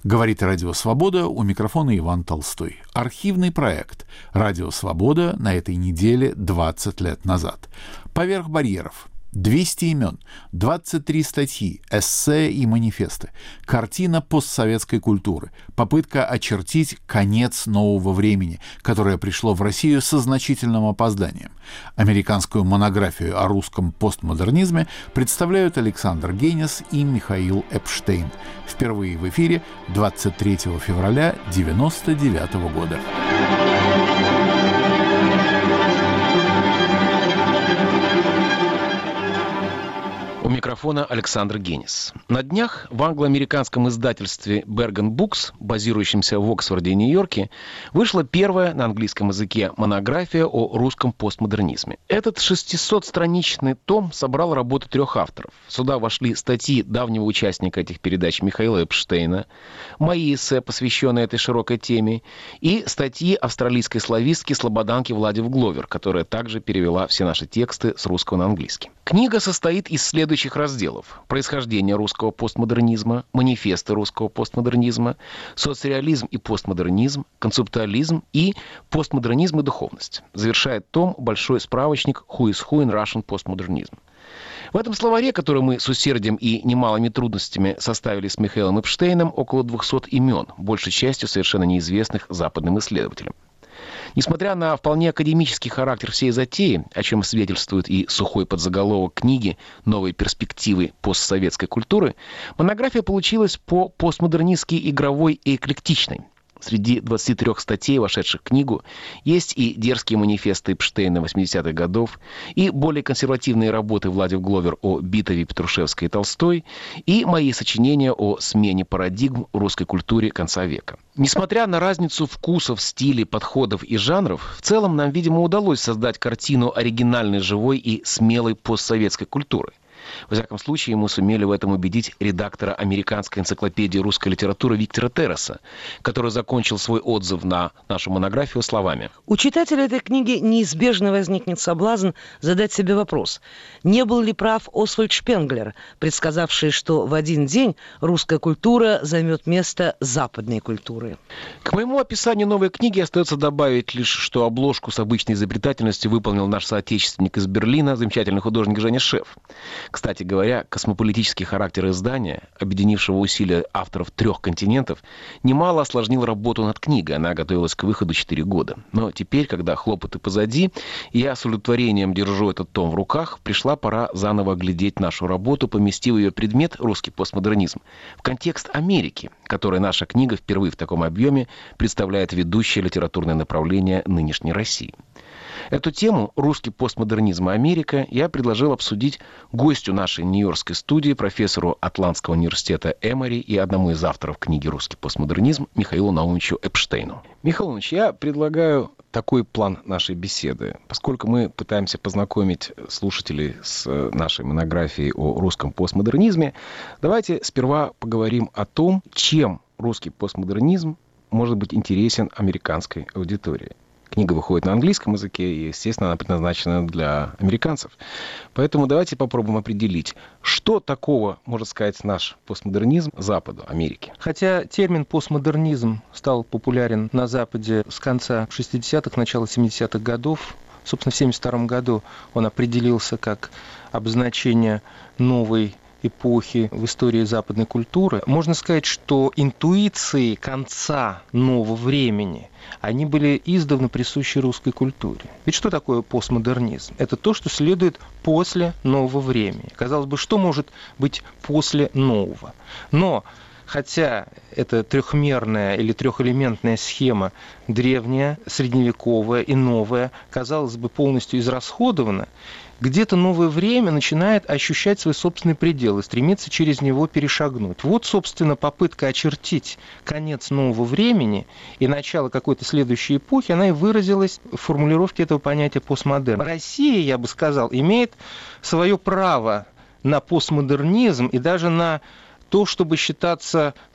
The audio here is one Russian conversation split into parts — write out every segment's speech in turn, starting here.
Говорит Радио Свобода, у микрофона Иван Толстой. Архивный проект «Радио Свобода» на этой неделе 20 лет назад. «Поверх барьеров». 200 имен, 23 статьи, эссе и манифесты, картина постсоветской культуры, попытка очертить конец нового времени, которое пришло в Россию со значительным опозданием. Американскую монографию о русском постмодернизме представляют Александр Генис и Михаил Эпштейн. Впервые в эфире 23 февраля 1999 года. У микрофона Александр Генис. На днях в англо-американском издательстве Bergen Books, базирующемся в Оксфорде и Нью-Йорке, вышла первая на английском языке монография о русском постмодернизме. Этот 600-страничный том собрал работы 3 авторов. Сюда вошли статьи давнего участника этих передач Михаила Эпштейна, мои эссе, посвященные этой широкой теме, и статьи австралийской славистки Слободанки Влади Гловер, которая также перевела все наши тексты с русского на английский. Книга состоит из следующих разделов: происхождение русского постмодернизма, манифесты русского постмодернизма, соцреализм и постмодернизм, концептуализм и постмодернизм и духовность. Завершает том большой справочник «Who is who in Russian Postmodernism». В этом словаре, который мы с усердием и немалыми трудностями составили с Михаилом Эпштейном, около 200 имен, большей частью совершенно неизвестных западным исследователям. Несмотря на вполне академический характер всей затеи, о чем свидетельствует и сухой подзаголовок книги «Новые перспективы постсоветской культуры», монография получилась по-постмодернистски игровой и эклектичной. Среди 23 статей, вошедших в книгу, есть и дерзкие манифесты Эпштейна 80-х годов, и более консервативные работы Влади Гловер о Битове, Петрушевской и Толстой, и мои сочинения о смене парадигм в русской культуре конца века. Несмотря на разницу вкусов, стилей, подходов и жанров, в целом нам, видимо, удалось создать картину оригинальной, живой и смелой постсоветской культуры. Во всяком случае, мы сумели в этом убедить редактора американской энциклопедии русской литературы Виктора Терраса, который закончил свой отзыв на нашу монографию словами: у читателя этой книги неизбежно возникнет соблазн задать себе вопрос: не был ли прав Освальд Шпенглер, предсказавший, что в один день русская культура займет место западной культуры? К моему описанию новой книги остается добавить лишь, что обложку с обычной изобретательностью выполнил наш соотечественник из Берлина, замечательный художник Женя Шеф. Кстати говоря, космополитический характер издания, объединившего усилия авторов 3 континентов, немало осложнил работу над книгой. Она готовилась к выходу 4 года. Но теперь, когда хлопоты позади, и я с удовлетворением держу этот том в руках, пришла пора заново оглядеть нашу работу, поместив ее предмет «Русский постмодернизм» в контекст Америки, которой наша книга впервые в таком объеме представляет ведущее литературное направление нынешней России. Эту тему «Русский постмодернизм и Америка» я предложил обсудить гостю нашей нью-йоркской студии, профессору Атлантского университета Эмори и одному из авторов книги «Русский постмодернизм» Михаилу Наумовичу Эпштейну. Михаил Наумович, я предлагаю такой план нашей беседы. Поскольку мы пытаемся познакомить слушателей с нашей монографией о русском постмодернизме, давайте сперва поговорим о том, чем русский постмодернизм может быть интересен американской аудитории. Книга выходит на английском языке, и, естественно, она предназначена для американцев. Поэтому давайте попробуем определить, что такого может сказать наш постмодернизм Западу, Америке. Хотя термин постмодернизм стал популярен на Западе с конца 60-х, начала 70-х годов, собственно, в 1972 году он определился как обозначение новой эпохи в истории западной культуры, можно сказать, что интуиции конца нового времени, они были издавна присущи русской культуре. Ведь что такое постмодернизм? Это то, что следует после нового времени. Казалось бы, что может быть после нового? Но хотя эта трехмерная или трехэлементная схема древняя, средневековая и новая, казалось бы, полностью израсходована, где-то новое время начинает ощущать свой собственный предел и стремится через него перешагнуть. Вот, собственно, попытка очертить конец нового времени и начало какой-то следующей эпохи, она и выразилась в формулировке этого понятия постмодерн. Россия, я бы сказал, имеет свое право на постмодернизм и даже на то, чтобы считаться в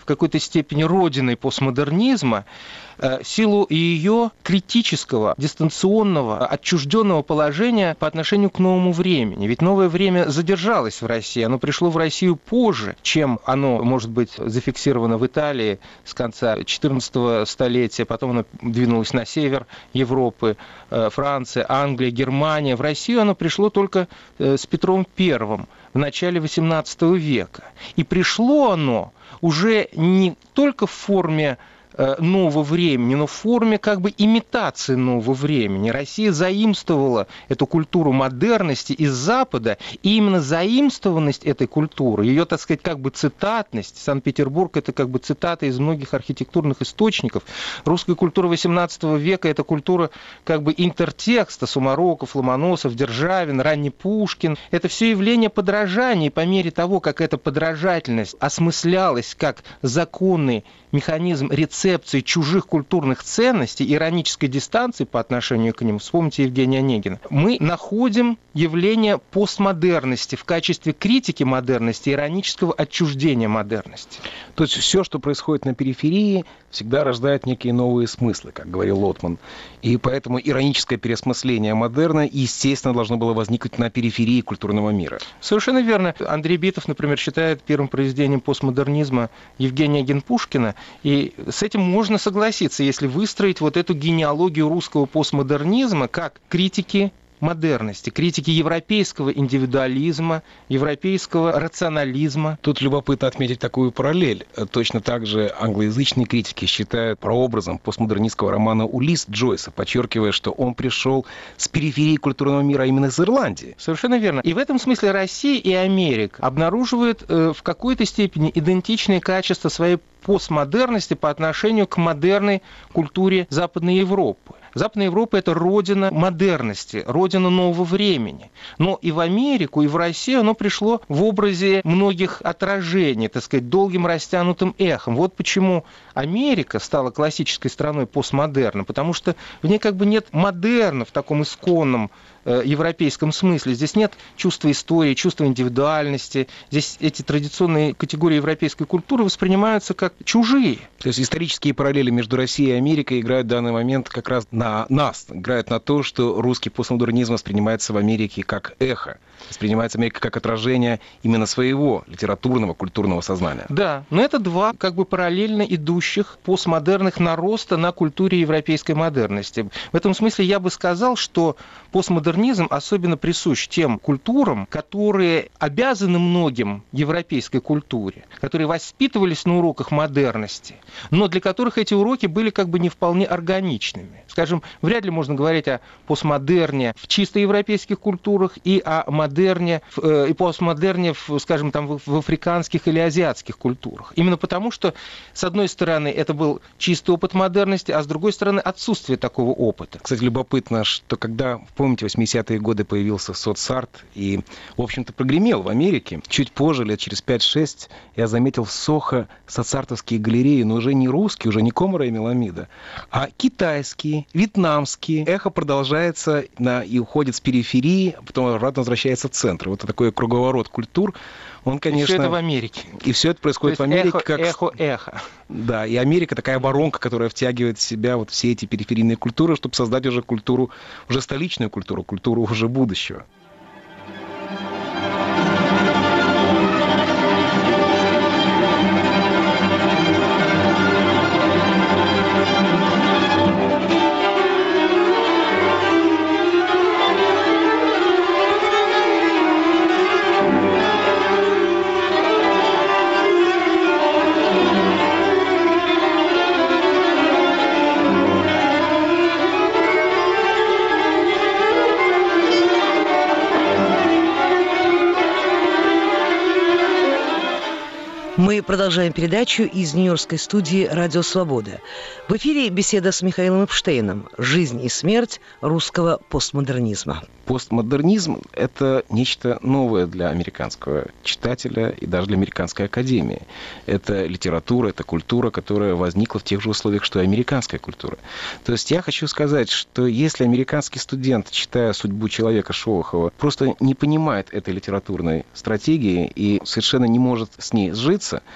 какой-то степени родиной постмодернизма в силу ее критического, дистанционного, отчужденного положения по отношению к новому времени. Ведь новое время задержалось в России, оно пришло в Россию позже, чем оно может быть зафиксировано в Италии с конца XIV столетия, потом оно двинулось на север Европы, Франция, Англия, Германия. В Россию оно пришло только с Петром I в начале XVIII века. И пришло оно уже не только в форме нового времени, но в форме как бы имитации нового времени. Россия заимствовала эту культуру модерности из Запада, и именно заимствованность этой культуры, ее, так сказать, как бы цитатность, Санкт-Петербург — это как бы цитата из многих архитектурных источников. Русская культура XVIII века — это культура как бы интертекста, Сумароков, Ломоносов, Державин, ранний Пушкин. Это все явление подражания, и по мере того, как эта подражательность осмыслялась как законный механизм рецепции чужих культурных ценностей, иронической дистанции по отношению к ним, вспомните Евгения Онегина, мы находим явление постмодерности в качестве критики модерности, иронического отчуждения модерности. То есть все, что происходит на периферии, всегда рождает некие новые смыслы, как говорил Лотман. И поэтому ироническое переосмысление модерна, естественно, должно было возникнуть на периферии культурного мира. Совершенно верно. Андрей Битов, например, считает первым произведением постмодернизма Евгения Онегина Пушкина, и с этим можно согласиться, если выстроить вот эту генеалогию русского постмодернизма как критики модерности, критики европейского индивидуализма, европейского рационализма. Тут любопытно отметить такую параллель. Точно так же англоязычные критики считают прообразом постмодернистского романа «Улисс» Джойса, подчеркивая, что он пришел с периферии культурного мира, а именно из Ирландии. Совершенно верно. И в этом смысле Россия и Америка обнаруживают в какой-то степени идентичные качества своей постмодерности по отношению к модерной культуре Западной Европы. Западная Европа – это родина модерности, родина нового времени. Но и в Америку, и в Россию оно пришло в образе многих отражений, так сказать, долгим растянутым эхом. Вот почему Америка стала классической страной постмодерна, потому что в ней как бы нет модерна в таком исконном европейском смысле. Здесь нет чувства истории, чувства индивидуальности. Здесь эти традиционные категории европейской культуры воспринимаются как чужие. То есть исторические параллели между Россией и Америкой играют в данный момент как раз на нас, играют на то, что русский постмодернизм воспринимается в Америке как эхо, воспринимается Америка как отражение именно своего литературного, культурного сознания. Да, но это два как бы параллельно идущих постмодерных нароста на культуре европейской модерности. В этом смысле я бы сказал, что постмодернизм особенно присущ тем культурам, которые обязаны многим европейской культуре, которые воспитывались на уроках модерности, но для которых эти уроки были как бы не вполне органичными. Скажем, вряд ли можно говорить о постмодерне в чисто европейских культурах и о модерне и постмодерне, скажем, там, в африканских или азиатских культурах. Именно потому, что, с одной стороны, это был чистый опыт модерности, а с другой стороны, отсутствие такого опыта. Кстати, любопытно, что когда, помните, 80-е годы появился соцарт и, в общем-то, прогремел в Америке, чуть позже, лет через 5-6, я заметил в Сохо соцартовские галереи, но уже не русские, уже не Комара и Меламида, а китайские, вьетнамские. Эхо продолжается и уходит с периферии, а потом обратно возвращается в центр. Вот такой круговорот культур. Он, конечно... И все это в Америке. И все это происходит в Америке. Эхо. Да, и Америка такая воронка, которая втягивает в себя вот все эти периферийные культуры, чтобы создать уже культуру, уже столичную культуру уже будущего. Мы продолжаем передачу из Нью-Йоркской студии «Радио Свобода». В эфире беседа с Михаилом Эпштейном «Жизнь и смерть русского постмодернизма». Постмодернизм – это нечто новое для американского читателя и даже для американской академии. Это литература, это культура, которая возникла в тех же условиях, что и американская культура. То есть я хочу сказать, что если американский студент, читая «Судьбу человека» Шолохова, просто не понимает этой литературной стратегии и совершенно не может с ней сжиться,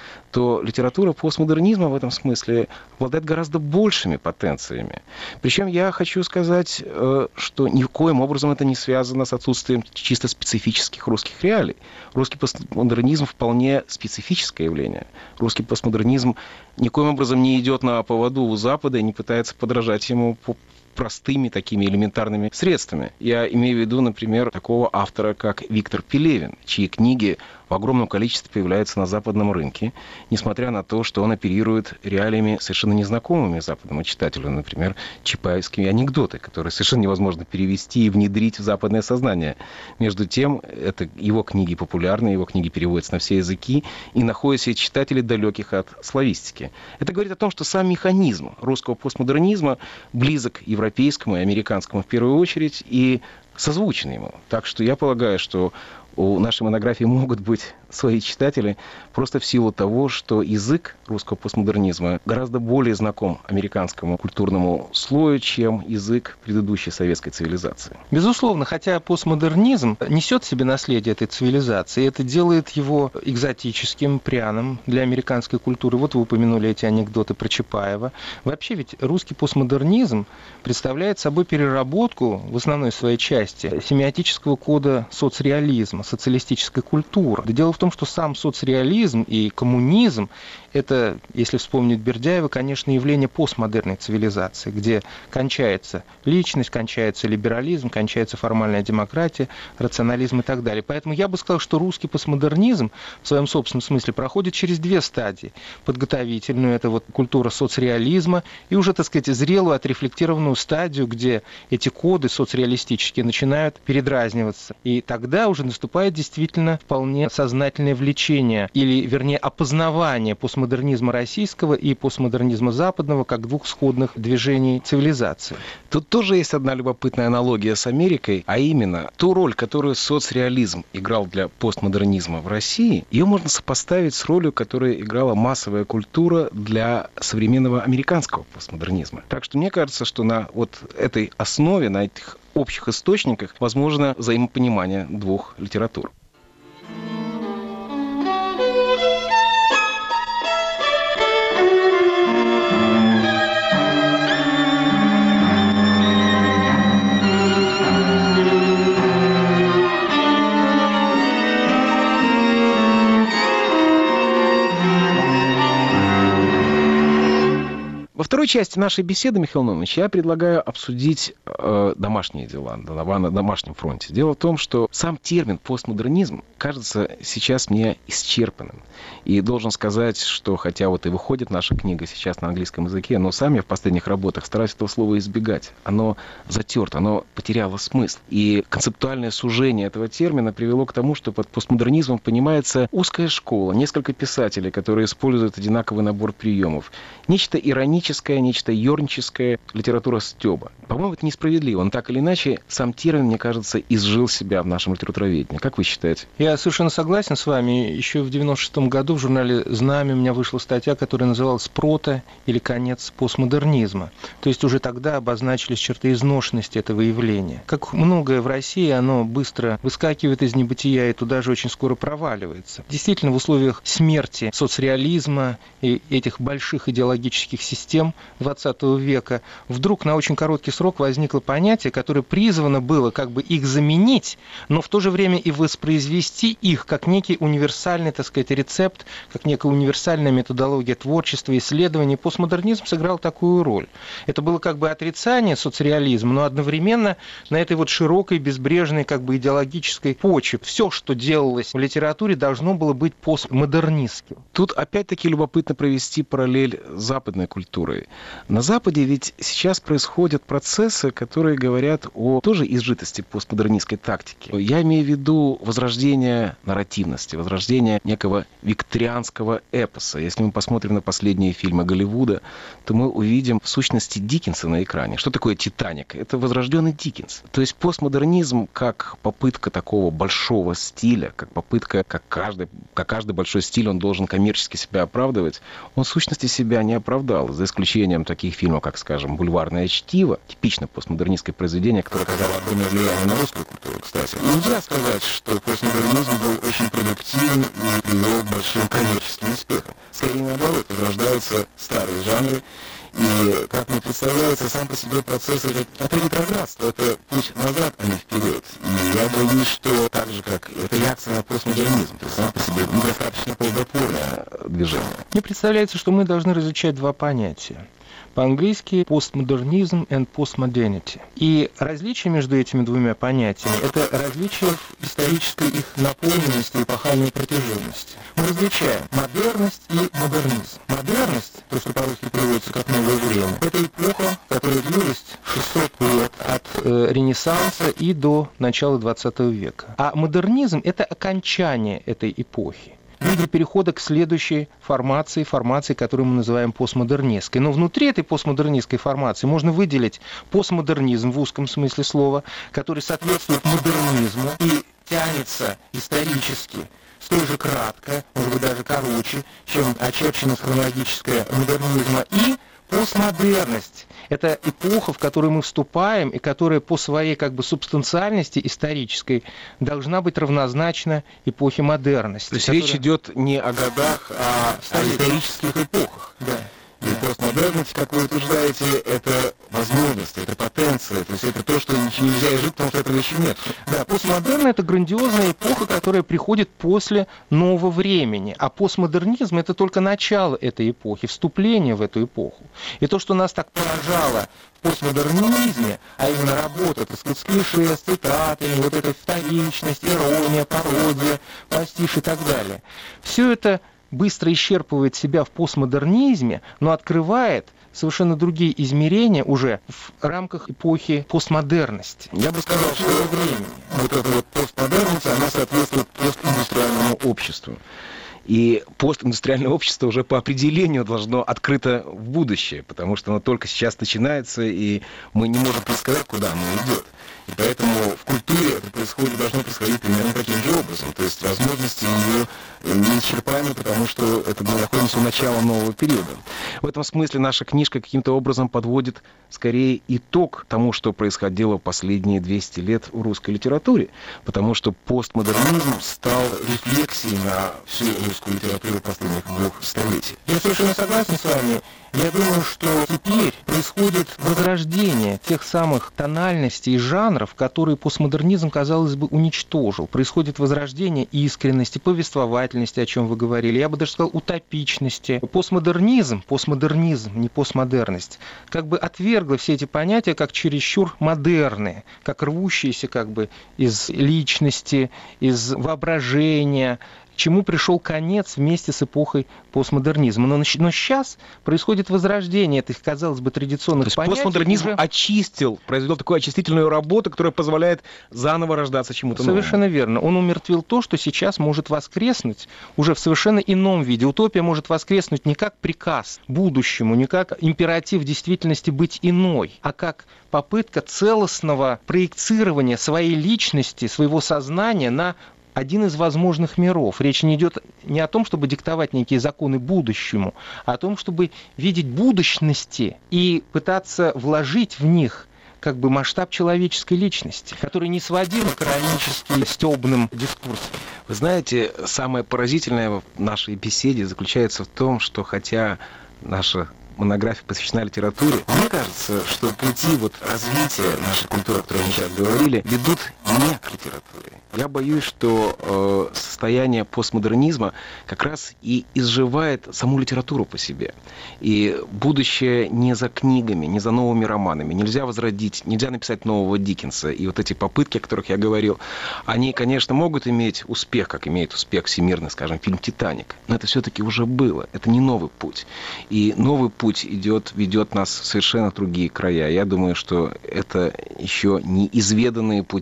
то литература постмодернизма в этом смысле обладает гораздо большими потенциями. Причем я хочу сказать, что ни в коем образом это не связано с отсутствием чисто специфических русских реалий. Русский постмодернизм вполне специфическое явление. Русский постмодернизм никоим образом не идет на поводу у Запада и не пытается подражать ему по простыми такими элементарными средствами. Я имею в виду, например, такого автора, как Виктор Пелевин, чьи книги в огромном количестве появляются на западном рынке, несмотря на то, что он оперирует реалиями совершенно незнакомыми западному читателю, например, чапаевские анекдоты, которые совершенно невозможно перевести и внедрить в западное сознание. Между тем, это его книги популярны, его книги переводятся на все языки и находят себе читателей, далеких от славистики. Это говорит о том, что сам механизм русского постмодернизма близок европейскому и американскому в первую очередь и созвучен ему. Так что я полагаю, что у нашей монографии могут быть свои читатели просто в силу того, что язык русского постмодернизма гораздо более знаком американскому культурному слою, чем язык предыдущей советской цивилизации. Безусловно, хотя постмодернизм несет в себе наследие этой цивилизации, и это делает его экзотическим, пряным для американской культуры. Вот вы упомянули эти анекдоты про Чапаева. Вообще ведь русский постмодернизм представляет собой переработку в основной своей части семиотического кода соцреализма, социалистической культуры. Дело в том, что сам соцреализм и коммунизм – это, если вспомнить Бердяева, конечно, явление постмодерной цивилизации, где кончается личность, кончается либерализм, кончается формальная демократия, рационализм и так далее. Поэтому я бы сказал, что русский постмодернизм в своем собственном смысле проходит через две стадии. Подготовительную – это вот культура соцреализма, и уже, так сказать, зрелую, отрефлектированную стадию, где эти коды соцреалистические начинают передразниваться. И тогда уже наступает действительно вполне сознательное влечение, или, вернее, опознавание постмодернизма российского и постмодернизма западного как двух сходных движений цивилизации. Тут тоже есть одна любопытная аналогия с Америкой, а именно ту роль, которую соцреализм играл для постмодернизма в России, ее можно сопоставить с ролью, которую играла массовая культура для современного американского постмодернизма. Так что мне кажется, что на вот этой основе, на этих общих источниках возможно взаимопонимание двух литератур. Во второй части нашей беседы, Михаил Нунович, я предлагаю обсудить домашние дела на домашнем фронте. Дело в том, что сам термин постмодернизм кажется сейчас мне исчерпанным. И должен сказать, что хотя вот и выходит наша книга сейчас на английском языке, но сам я в последних работах стараюсь этого слова избегать. Оно затерто, оно потеряло смысл. И концептуальное сужение этого термина привело к тому, что под постмодернизмом понимается узкая школа, несколько писателей, которые используют одинаковый набор приемов. Нечто ироническое, нечто ерническое, литература стёба. По-моему, это несправедливо. Но так или иначе, сам термин, мне кажется, изжил себя в нашем литературоведении. Как вы считаете? Я совершенно согласен с вами. Еще в 1996 году в журнале «Знамя» у меня вышла статья, которая называлась «Прото» или «Конец постмодернизма». То есть уже тогда обозначились черты изношенности этого явления. Как многое в России, оно быстро выскакивает из небытия и туда же очень скоро проваливается. Действительно, в условиях смерти соцреализма и этих больших идеологических систем XX века вдруг на очень короткий срок возникло понятие, которое призвано было как бы их заменить, но в то же время и воспроизвести их как некий универсальный, так сказать, рецепт, как некая универсальная методология творчества, исследований. Постмодернизм сыграл такую роль. Это было как бы отрицание соцреализма, но одновременно на этой вот широкой, безбрежной, как бы идеологической почве. Все, что делалось в литературе, должно было быть постмодернистским. Тут опять-таки любопытно провести параллель с западной культурой. На Западе ведь сейчас происходят процессы, которые говорят о тоже изжитости постмодернистской тактики. Я имею в виду возрождение нарративности, возрождение некого викторианского эпоса. Если мы посмотрим на последние фильмы Голливуда, то мы увидим в сущности Диккенса на экране. Что такое «Титаник»? Это возрожденный Диккенс. То есть постмодернизм как попытка такого большого стиля, как попытка, как каждый большой стиль, он должен коммерчески себя оправдывать, он в сущности себя не оправдал. За исключением таких фильмов, как, скажем, «Бульварное чтиво», типично постмодернистское произведение, которое оказало огромное влияние на русскую культуру, кстати. Нельзя сказать, что постмодернизм был очень продуктивен и привел к большим коммерческим успехам. Скорее наоборот, возрождаются старые жанры, и, как мне представляется, сам по себе процесс это ретроградство, это путь назад, а не вперед. И я боюсь, что так же, как это реакция на постмодернизм, то есть сам по себе недостаточно плодотворное движение. Мне представляется, что мы должны различать два понятия. По-английски постмодернизм and postmodernity. И различие между этими двумя понятиями – это различие в исторической их наполненности и эпохальной протяженности. Мы различаем модерность и модернизм. Модерность, то, что по-русски переводится как «новое время», это эпоха, которая длилась 600 лет от Ренессанса и до начала 20 века. А модернизм – это окончание этой эпохи в виде перехода к следующей формации, которую мы называем постмодернистской. Но внутри этой постмодернистской формации можно выделить постмодернизм в узком смысле слова, который соответствует модернизму и тянется исторически столь же кратко, может быть даже короче, чем очерченность хронологическая модернизма, и постмодерность. Это эпоха, в которую мы вступаем, и которая по своей субстанциальности исторической должна быть равнозначна эпохе модерности. То есть речь идет не о годах, а о исторических эпохах. Да. И постмодерность, как вы утверждаете, это возможность, это потенция, то есть это то, что нельзя жить, потому что этого еще нет. Да, постмодерн – это грандиозная эпоха, которая приходит после нового времени, а постмодернизм – это только начало этой эпохи, вступление в эту эпоху. И то, что нас так поражало в постмодернизме, а именно работа, так сказать, с клише, с цитатами, вот эта вторичность, ирония, пародия, пастишь и так далее, все это быстро исчерпывает себя в постмодернизме, но открывает совершенно другие измерения уже в рамках эпохи постмодерности. Я бы сказал, что времени. Вот эта вот постмодерность, она соответствует постиндустриальному обществу. И постиндустриальное общество уже по определению должно открыто в будущее, потому что оно только сейчас начинается, и мы не можем предсказать, куда оно идет. И поэтому в культуре это должно происходить примерно таким же образом. То есть возможности ее неисчерпаемы, потому что это мы находимся у начала нового периода. В этом смысле наша книжка каким-то образом подводит скорее итог тому, что происходило последние 200 лет в русской литературе. Потому что постмодернизм стал рефлексией на всю русскую литературу последних 2 столетий. Я совершенно согласен с вами. Я думаю, что теперь происходит возрождение тех самых тональностей и жанров, которые постмодернизм, казалось бы, уничтожил. Происходит возрождение искренности, повествовательности, о чем вы говорили. Я бы даже сказал, утопичности. Постмодернизм, не постмодерность, отвергла все эти понятия как чересчур модерные, как рвущиеся из личности, из воображения, чему пришел конец вместе с эпохой постмодернизма. Но сейчас происходит возрождение этих, казалось бы, традиционных понятий. Постмодернизм произвел такую очистительную работу, которая позволяет заново рождаться чему-то новому. Совершенно верно. Он умертвил то, что сейчас может воскреснуть уже в совершенно ином виде. Утопия может воскреснуть не как приказ будущему, не как императив действительности быть иной, а как попытка целостного проецирования своей личности, своего сознания на один из возможных миров. Речь не идет не о том, чтобы диктовать некие законы будущему, а о том, чтобы видеть будущности и пытаться вложить в них масштаб человеческой личности, который не сводим к коранически стёбным дискурсам. Вы знаете, самое поразительное в нашей беседе заключается в том, что хотя наша монография посвящена литературе, мне кажется, что пути развития нашей культуры, о которой мы сейчас говорили, ведут не к литературе. Я боюсь, что состояние постмодернизма как раз и изживает саму литературу по себе. И будущее не за книгами, не за новыми романами. Нельзя возродить, нельзя написать нового Диккенса. И эти попытки, о которых я говорил, они, конечно, могут иметь успех, как имеет успех всемирный, скажем, фильм «Титаник». Но это все-таки уже было. Это не новый путь. И новый путь ведет нас в совершенно другие края. Я думаю, что это еще не изведанные пути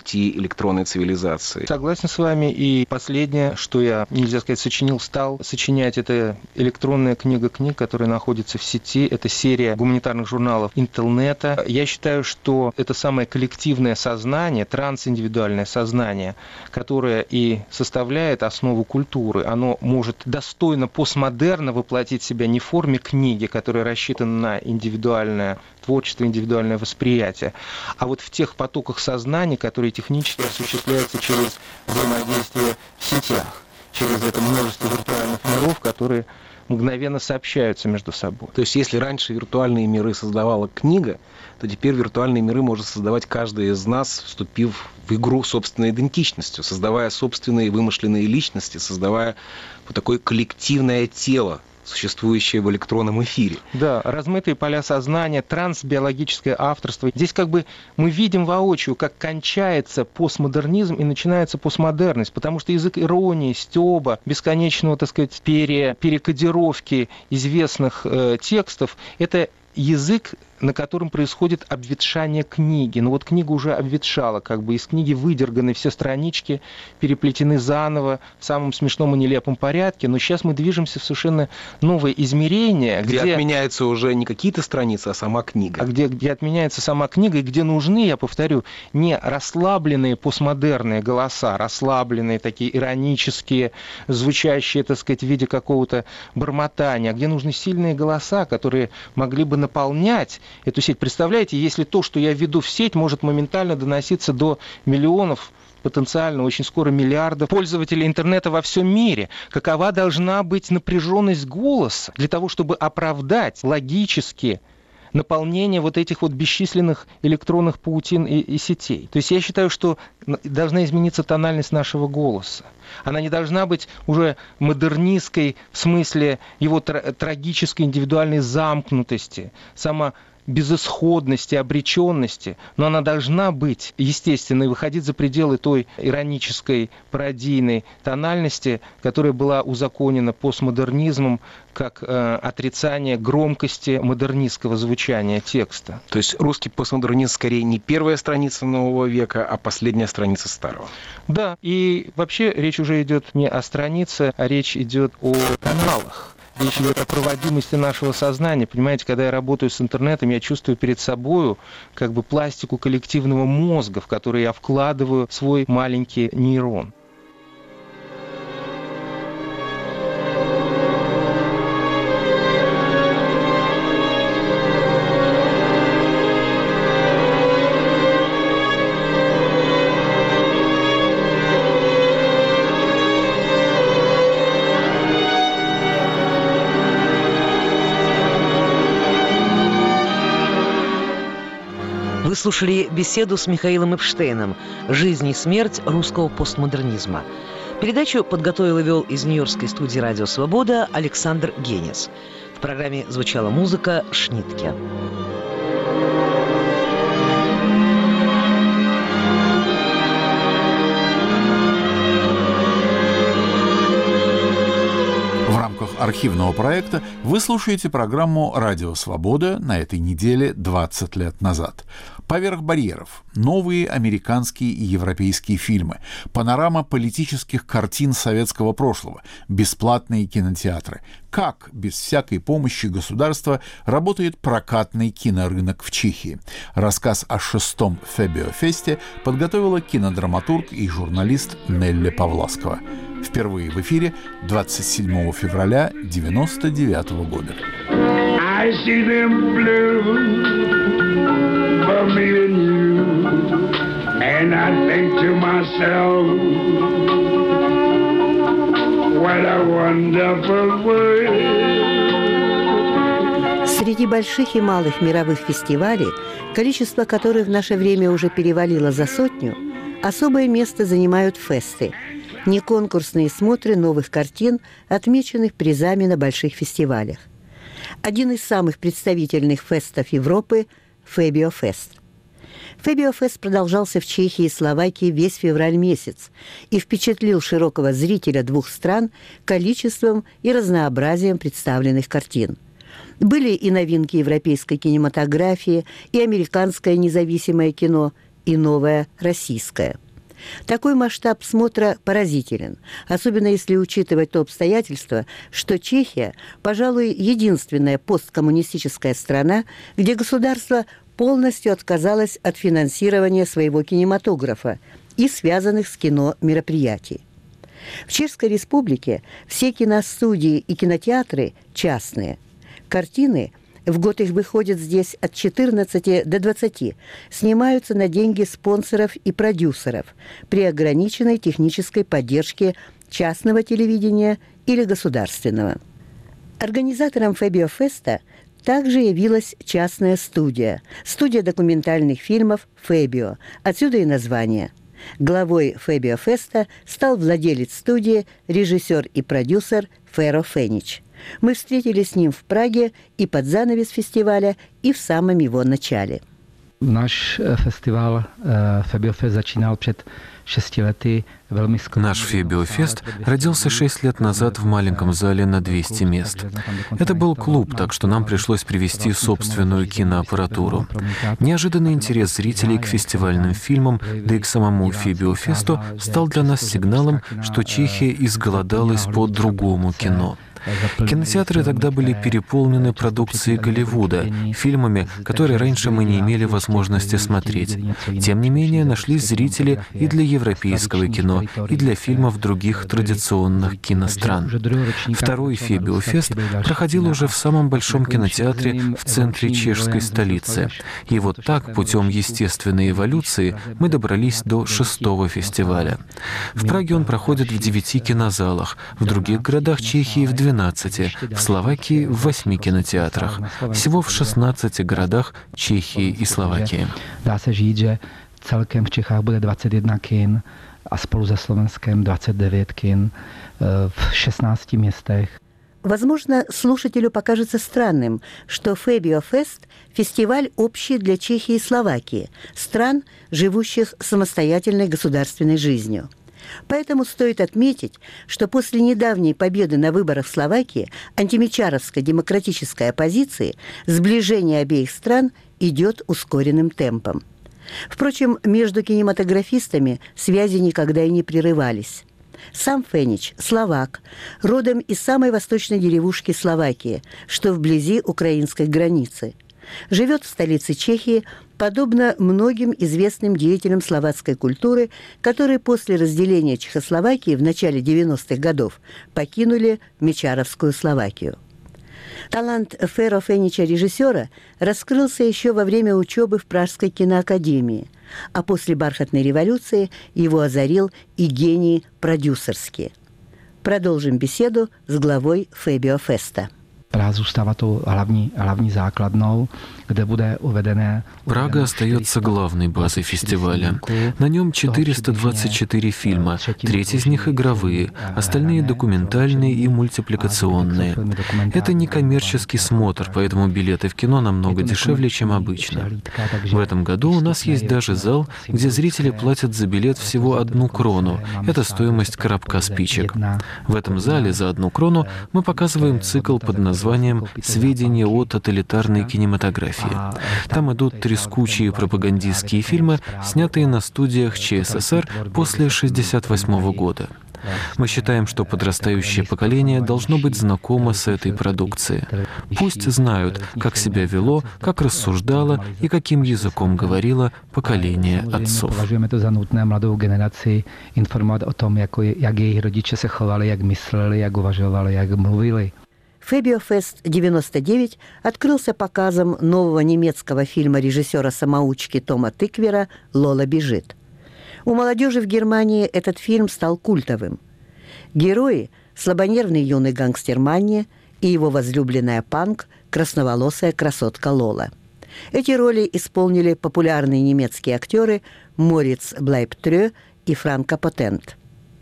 электронной цивилизации. Согласен с вами. И последнее, что я, нельзя сказать, стал сочинять, это электронная книга книг, которая находится в сети. Это серия гуманитарных журналов интернета. Я считаю, что это самое коллективное сознание, трансиндивидуальное сознание, которое и составляет основу культуры. Оно может достойно постмодерна воплотить себя не в форме книги, которая рассчитана на индивидуальное творчество, индивидуальное восприятие, а вот в тех потоках сознания, которые технически осуществляются через взаимодействие в сетях, через это множество виртуальных миров, которые мгновенно сообщаются между собой. То есть, если раньше виртуальные миры создавала книга, то теперь виртуальные миры может создавать каждый из нас, вступив в игру собственной идентичностью, создавая собственные вымышленные личности, создавая вот такое коллективное тело, существующее в электронном эфире. Да, размытые поля сознания, трансбиологическое авторство. Здесь как бы мы видим воочию, как кончается постмодернизм и начинается постмодерность, потому что язык иронии, стёба, бесконечного, так сказать, перекодировки известных текстов – это язык, на котором происходит обветшание книги. Но вот книга уже обветшала, как бы из книги выдерганы все странички, переплетены заново в самом смешном и нелепом порядке. Но сейчас мы движемся в совершенно новое измерение, где отменяются уже не какие-то страницы, а сама книга. Где отменяется сама книга, и где нужны, я повторю, не расслабленные постмодерные голоса, расслабленные такие иронические, звучащие, так сказать, в виде какого-то бормотания, а где нужны сильные голоса, которые могли бы наполнять эту сеть. Представляете, если то, что я веду в сеть, может моментально доноситься до миллионов, потенциально очень скоро миллиардов пользователей интернета во всем мире, какова должна быть напряженность голоса для того, чтобы оправдать логически наполнение вот этих вот бесчисленных электронных паутин и сетей. То есть я считаю, что должна измениться тональность нашего голоса. Она не должна быть уже модернистской в смысле его трагической индивидуальной замкнутости, безысходности, обреченности, но она должна быть естественной, выходить за пределы той иронической, пародийной тональности, которая была узаконена постмодернизмом как отрицание громкости модернистского звучания текста. То есть русский постмодернизм скорее не первая страница нового века, а последняя страница старого. Да, и вообще речь уже идет не о странице, а речь идет о каналах. Речь идет о проводимости нашего сознания. Понимаете, когда я работаю с интернетом, я чувствую перед собою как бы пластику коллективного мозга, в который я вкладываю свой маленький нейрон. Вы слушали беседу с Михаилом Эпштейном «Жизнь и смерть русского постмодернизма». Передачу подготовил и вел из нью-йоркской студии «Радио Свобода» Александр Генис. В программе звучала музыка Шнитке. В рамках архивного проекта вы слушаете программу «Радио Свобода» на этой неделе 20 лет назад. «Поверх барьеров» — новые американские и европейские фильмы, панорама политических картин советского прошлого, бесплатные кинотеатры. Как без всякой помощи государства работает прокатный кинорынок в Чехии. Рассказ о 6-м Фебиофесте подготовила кинодраматург и журналист Нелли Павласкова. Впервые в эфире 27 февраля 1999 года. I see them blue for me and you, and I think to myself, what a wonderful world. Среди больших и малых мировых фестивалей, количество которых в наше время уже перевалило за 100, особое место занимают фесты – неконкурсные смотры новых картин, отмеченных призами на больших фестивалях. Один из самых представительных фестов Европы – Фебиофест. Фебиофест продолжался в Чехии и Словакии весь февраль месяц и впечатлил широкого зрителя двух стран количеством и разнообразием представленных картин. Были и новинки европейской кинематографии, и американское независимое кино, и новое российское. Такой масштаб смотра поразителен, особенно если учитывать то обстоятельство, что Чехия, пожалуй, единственная посткоммунистическая страна, где государство полностью отказалось от финансирования своего кинематографа и связанных с кино мероприятий. В Чешской Республике все киностудии и кинотеатры частные. Картины, в год их выходит здесь от 14 до 20, снимаются на деньги спонсоров и продюсеров при ограниченной технической поддержке частного телевидения или государственного. Организатором Фебио-феста также явилась частная студия документальных фильмов «Фебио», отсюда и название. Главой Фебио-феста стал владелец студии, режиссер и продюсер Феро Фенич. Мы встретились с ним в Праге и под занавес фестиваля, и в самом его начале. Наш фестиваль Фебио-фест начинал před 6 лety. Наш Фебио-фест родился 6 лет назад в маленьком зале на 200 мест. Это был клуб, так что нам пришлось привезти собственную киноаппаратуру. Неожиданный интерес зрителей к фестивальным фильмам, да и к самому Фебио-фесту стал для нас сигналом, что Чехия изголодалась по другому кино. Кинотеатры тогда были переполнены продукцией Голливуда, фильмами, которые раньше мы не имели возможности смотреть. Тем не менее, нашлись зрители и для европейского кино, и для фильмов других традиционных киностран. Второй Фебио-фест проходил уже в самом большом кинотеатре в центре чешской столицы. И вот так, путем естественной эволюции, мы добрались до 6-го фестиваля. В Праге он проходит в 9 кинозалах, в других городах Чехии в 12, в Словакии в 8 кинотеатрах, всего в 16 городах Чехии и Словакии. Dá se říct, že celkem v Čechách bude 21 kin a spolu se Slovenskem 29 kin v 16 městech. Возможно, слушателю покажется странным, что Фебио-фест – фестиваль общий для Чехии и Словакии, стран, живущих самостоятельной государственной жизнью. Поэтому стоит отметить, что после недавней победы на выборах в Словакии антимечаровской демократической оппозиции сближение обеих стран идет ускоренным темпом. Впрочем, между кинематографистами связи никогда и не прерывались. Сам Фенич – словак, родом из самой восточной деревушки Словакии, что вблизи украинской границы. Живет в столице Чехии, подобно многим известным деятелям словацкой культуры, которые после разделения Чехословакии в начале 90-х годов покинули Мечаровскую Словакию. Талант Феро Фенича режиссера раскрылся еще во время учебы в Пражской киноакадемии, а после бархатной революции его озарил и гений продюсерский. Продолжим беседу с главой Фебио-феста. Praha zůstává tou hlavní základnou, kde bude uvedené... Прага остается главной базой фестиваля. На нем 424 фильма, треть из них игровые, остальные документальные и мультипликационные. Это не коммерческий смотр, поэтому билеты в кино намного дешевле, чем обычно. В этом году у нас есть даже зал, где зрители платят за билет всего 1 крону. Это стоимость коробка спичек. В этом зале за 1 крону мы показываем цикл под названием «Сведения о тоталитарной кинематографии». Там идут трескучие пропагандистские фильмы, снятые на студиях ЧССР после 1968 года. Мы считаем, что подрастающее поколение должно быть знакомо с этой продукцией. Пусть знают, как себя вело, как рассуждало и каким языком говорило поколение отцов. Považujeme to za nutné mladou generaci informovat o tom, jak jejich rodiče se chovali, jak mysleli, jak uvažovali, jak mluvili. Фебио-фест 99 открылся показом нового немецкого фильма режиссера-самоучки Тома Тыквера «Лола бежит». У молодежи в Германии этот фильм стал культовым. Герои – слабонервный юный гангстер Манни и его возлюбленная панк, красноволосая красотка Лола. Эти роли исполнили популярные немецкие актеры Мориц Блайбтрё и Франко Потент.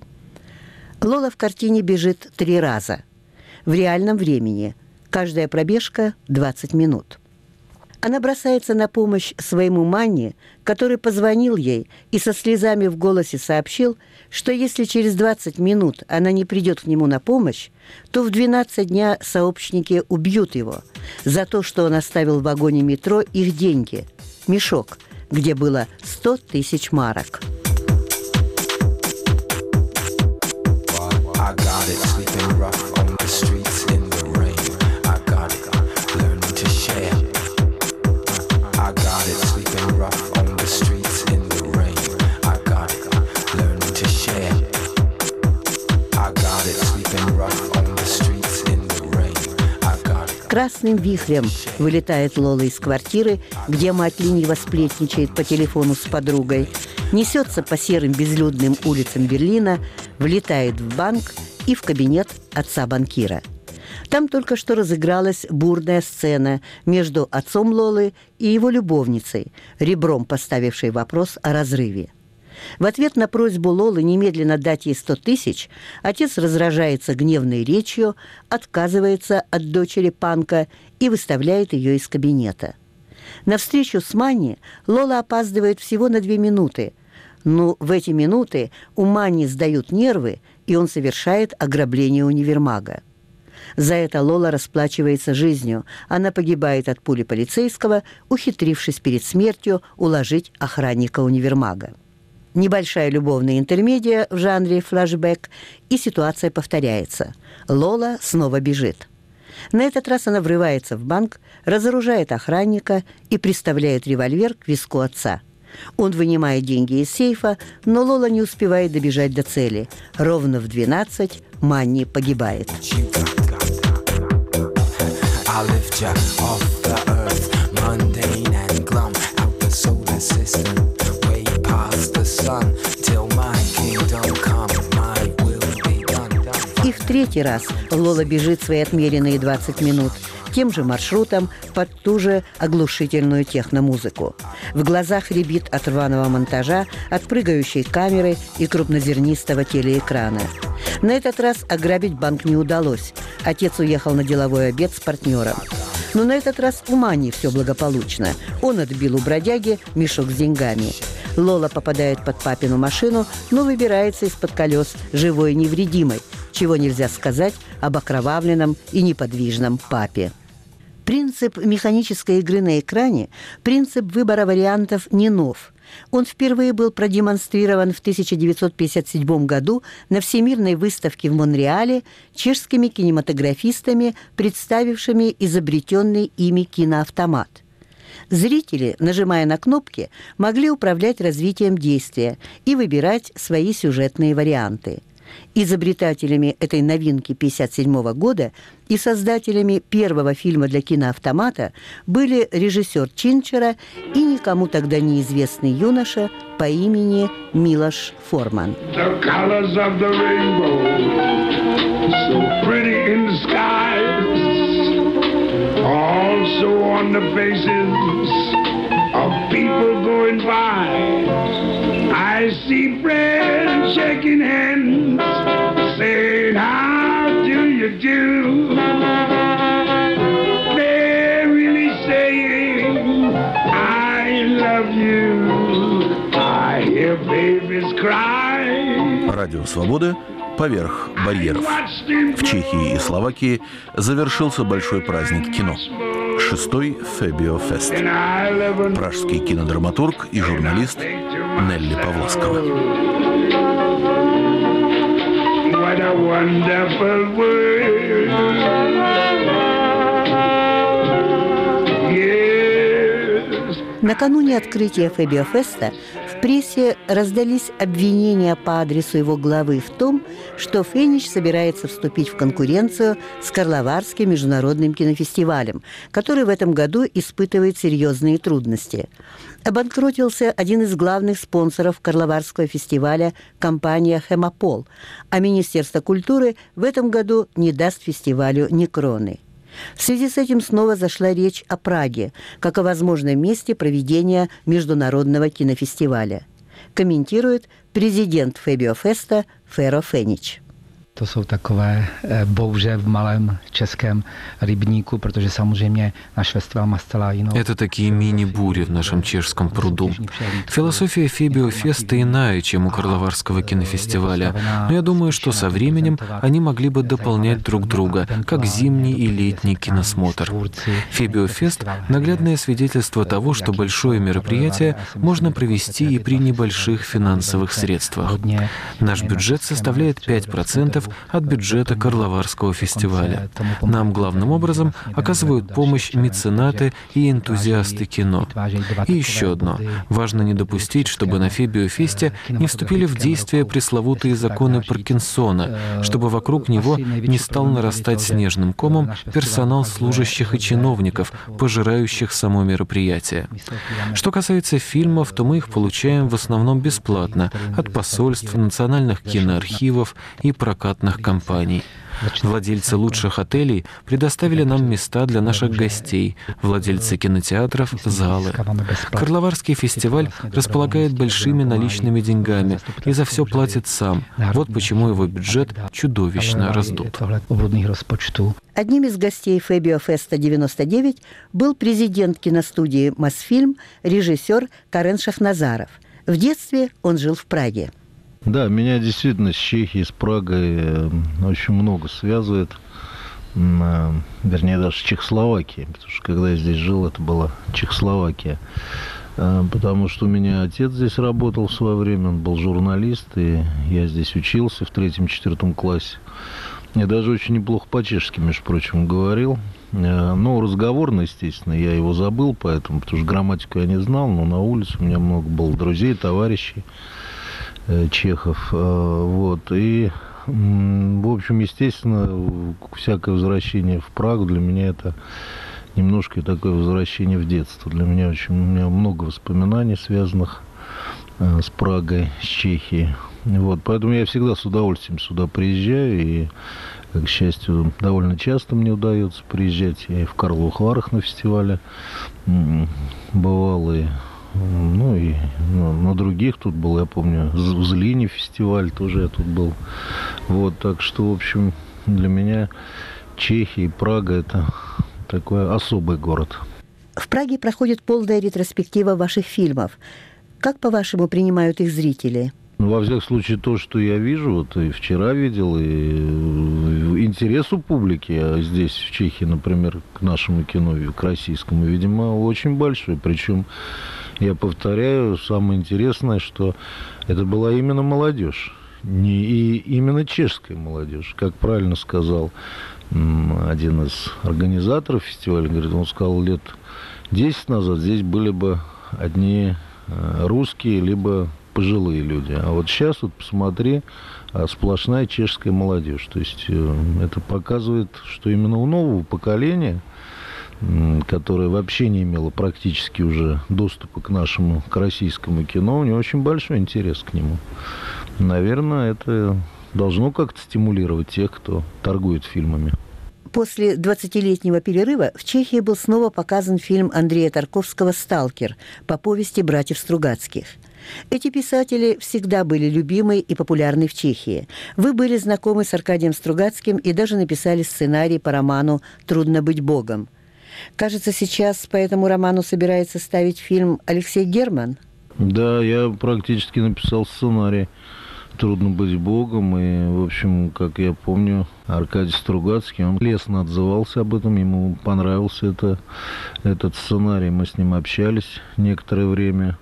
Лола в картине бежит 3 раза. В реальном времени. Каждая пробежка – 20 минут. Она бросается на помощь своему Манни, который позвонил ей и со слезами в голосе сообщил, что если через 20 минут она не придет к нему на помощь, то в 12 дня сообщники убьют его за то, что он оставил в вагоне метро их деньги – мешок, где было 100 000 марок. Красным вихрем вылетает Лола из квартиры, где мать лениво сплетничает по телефону с подругой, несется по серым безлюдным улицам Берлина, влетает в банк и в кабинет отца банкира. Там только что разыгралась бурная сцена между отцом Лолы и его любовницей, ребром поставившей вопрос о разрыве. В ответ на просьбу Лолы немедленно дать ей 100 тысяч, отец разражается гневной речью, отказывается от дочери панка и выставляет ее из кабинета. На встречу с Манни Лола опаздывает всего на 2 минуты. Но в эти минуты у Манни сдают нервы, и он совершает ограбление универмага. За это Лола расплачивается жизнью. Она погибает от пули полицейского, ухитрившись перед смертью уложить охранника универмага. Небольшая любовная интермедия в жанре флэшбэк, и ситуация повторяется. Лола снова бежит. На этот раз она врывается в банк, разоружает охранника и приставляет револьвер к виску отца. Он вынимает деньги из сейфа, но Лола не успевает добежать до цели. Ровно в 12 Манни погибает. И в 3-й раз Лола бежит свои отмеренные 20 минут тем же маршрутом под ту же оглушительную техномузыку. В глазах рябит от рваного монтажа, от прыгающей камеры и крупнозернистого телеэкрана. На этот раз ограбить банк не удалось. Отец уехал на деловой обед с партнером. Но на этот раз у Манни все благополучно. Он отбил у бродяги мешок с деньгами. Лола попадает под папину машину, но выбирается из-под колес живой и невредимой, чего нельзя сказать об окровавленном и неподвижном папе. Принцип механической игры на экране, принцип выбора вариантов не нов. Он впервые был продемонстрирован в 1957 году на Всемирной выставке в Монреале чешскими кинематографистами, представившими изобретенный ими киноавтомат. Зрители, нажимая на кнопки, могли управлять развитием действия и выбирать свои сюжетные варианты. Изобретателями этой новинки 1957 года и создателями первого фильма для киноавтомата были режиссер Чинчера и никому тогда неизвестный юноша по имени Милош Форман. I see friends shaking hands, saying, how do you do? They're really saying, I love you. I hear babies cry. Радио «Свобода» поверх барьеров. В Чехии и Словакии завершился большой праздник кино. 6-й Фебио Фест. Пражский кинодраматург и журналист Нелли Павласкова. What a wonderful world. Yes. Накануне открытия Фебио Феста в прессе раздались обвинения по адресу его главы в том, что Фенич собирается вступить в конкуренцию с Карловарским международным кинофестивалем, который в этом году испытывает серьезные трудности. Обанкротился один из главных спонсоров Карловарского фестиваля – компания «Хемопол», а Министерство культуры в этом году не даст фестивалю ни кроны. В связи с этим снова зашла речь о Праге, как о возможном месте проведения международного кинофестиваля. Комментирует президент Фебио Феста Феро Фенич. To jsou takové bouře v malém českém rybníku, protože samozřejmě náš festival má zcela jinou. Это такие мини-бури в нашем чешском пруду. Философия Фебио Феста иная, чем у Карловарского кинофестиваля, но я думаю, что со временем они могли бы дополнять друг друга, как зимний и летний киносмотр. Фебио Фест – наглядное свидетельство того, что большое мероприятие можно провести и при небольших финансовых средствах. Наш бюджет составляет 5% от бюджета Карловарского фестиваля. Нам главным образом оказывают помощь меценаты и энтузиасты кино. И еще одно. Важно не допустить, чтобы на Фебиофесте не вступили в действие пресловутые законы Паркинсона, чтобы вокруг него не стал нарастать снежным комом персонал служащих и чиновников, пожирающих само мероприятие. Что касается фильмов, то мы их получаем в основном бесплатно от посольств, национальных киноархивов и прокатных компаний. Владельцы лучших отелей предоставили нам места для наших гостей, владельцы кинотеатров — залы. Карловарский фестиваль располагает большими наличными деньгами и за все платит сам. Вот почему его бюджет чудовищно раздут. Одним из гостей Фебиофеста 99 был президент киностудии «Мосфильм», режиссер Карен Шахназаров. В детстве он жил в Праге. Да, меня действительно с Чехией, с Прагой очень много связывает. Вернее, даже с Чехословакией. Потому что когда я здесь жил, это была Чехословакия. Потому что у меня отец здесь работал в свое время, он был журналист, и я здесь учился в 3-4 классе. Я даже очень неплохо по-чешски, между прочим, говорил. Но разговорно, естественно, я его забыл, поэтому, потому что грамматику я не знал, но на улице у меня много было друзей, товарищей чехов. Вот. И, в общем, естественно, всякое возвращение в Прагу для меня это немножко такое возвращение в детство. Для меня у меня много воспоминаний, связанных с Прагой, с Чехией. Вот. Поэтому я всегда с удовольствием сюда приезжаю. И, к счастью, довольно часто мне удается приезжать. Я и в Карловых Варах на фестивале бывал, и на других тут был, я помню, в Злине фестиваль, тоже я тут был. Вот, так что, в общем, для меня Чехия и Прага – это такой особый город. В Праге проходит полная ретроспектива ваших фильмов. Как, по-вашему, принимают их зрители? Во всяком случае, то, что я вижу, вот и вчера видел, и интерес у публики здесь, в Чехии, например, к нашему кино, к российскому, видимо, очень большой. Причем, я повторяю, самое интересное, что это была именно молодежь. И именно чешская молодежь. Как правильно сказал один из организаторов фестиваля, говорит, он сказал, лет 10 назад здесь были бы одни русские, либо пожилые люди. А вот сейчас, вот посмотри, сплошная чешская молодежь. То есть это показывает, что именно у нового поколения, которое вообще не имело практически уже доступа к российскому кино, у него очень большой интерес к нему. Наверное, это должно как-то стимулировать тех, кто торгует фильмами. После 20-летнего перерыва в Чехии был снова показан фильм Андрея Тарковского «Сталкер» по повести братьев Стругацких. Эти писатели всегда были любимы и популярны в Чехии. Вы были знакомы с Аркадием Стругацким и даже написали сценарий по роману «Трудно быть Богом». Кажется, сейчас по этому роману собирается ставить фильм Алексей Герман? Да, я практически написал сценарий «Трудно быть Богом». И, в общем, как я помню, Аркадий Стругацкий, он лестно отзывался об этом, ему понравился этот сценарий. Мы с ним общались некоторое время.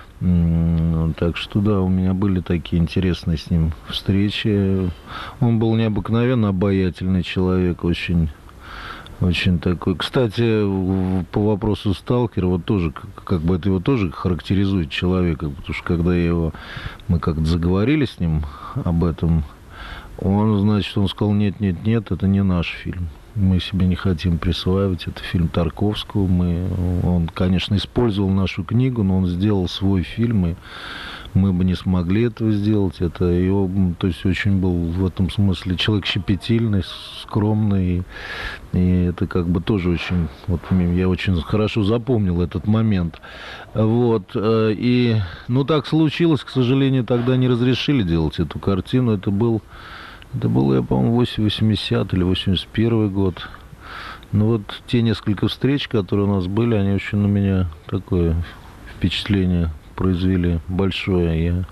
Так что, да, у меня были такие интересные с ним встречи. Он был необыкновенно обаятельный человек, очень такой. Кстати, по вопросу «Сталкера», вот тоже, как бы это его тоже характеризует человека, потому что когда мы как-то заговорили с ним об этом, он сказал, нет, это не наш фильм. Мы себе не хотим присваивать, это фильм Тарковского. Он, конечно, использовал нашу книгу, но он сделал свой фильм, и мы бы не смогли этого сделать. Это его, то есть очень был в этом смысле человек щепетильный, скромный, и это как бы тоже очень, вот я очень хорошо запомнил этот момент. Вот, и, так случилось, к сожалению, тогда не разрешили делать эту картину. Это был, я, по-моему, 80 или 81 год. Вот те несколько встреч, которые у нас были, они очень на меня такое впечатление произвели большое.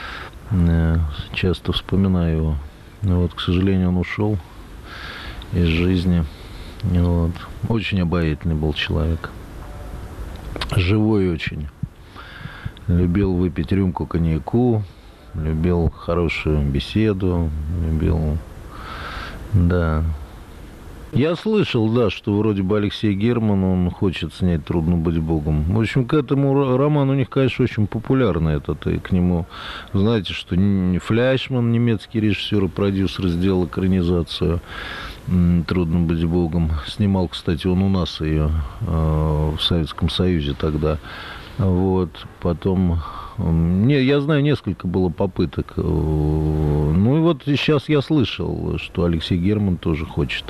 Я часто вспоминаю его. Вот, к сожалению, он ушел из жизни. Вот. Очень обаятельный был человек. Живой очень. Любил выпить рюмку коньяку, любил хорошую беседу, любил Да. Я слышал, да, что вроде бы Алексей Герман, он хочет снять «Трудно быть Богом». В общем, к этому роману у них, конечно, очень популярный этот. И к нему, знаете, что Фляйшман, немецкий режиссер и продюсер, сделал экранизацию «Трудно быть Богом». Снимал, кстати, он у нас ее в Советском Союзе тогда. Вот, потом... Я знаю, несколько было попыток. Ну и вот сейчас я слышал, что Алексей Герман тоже хочет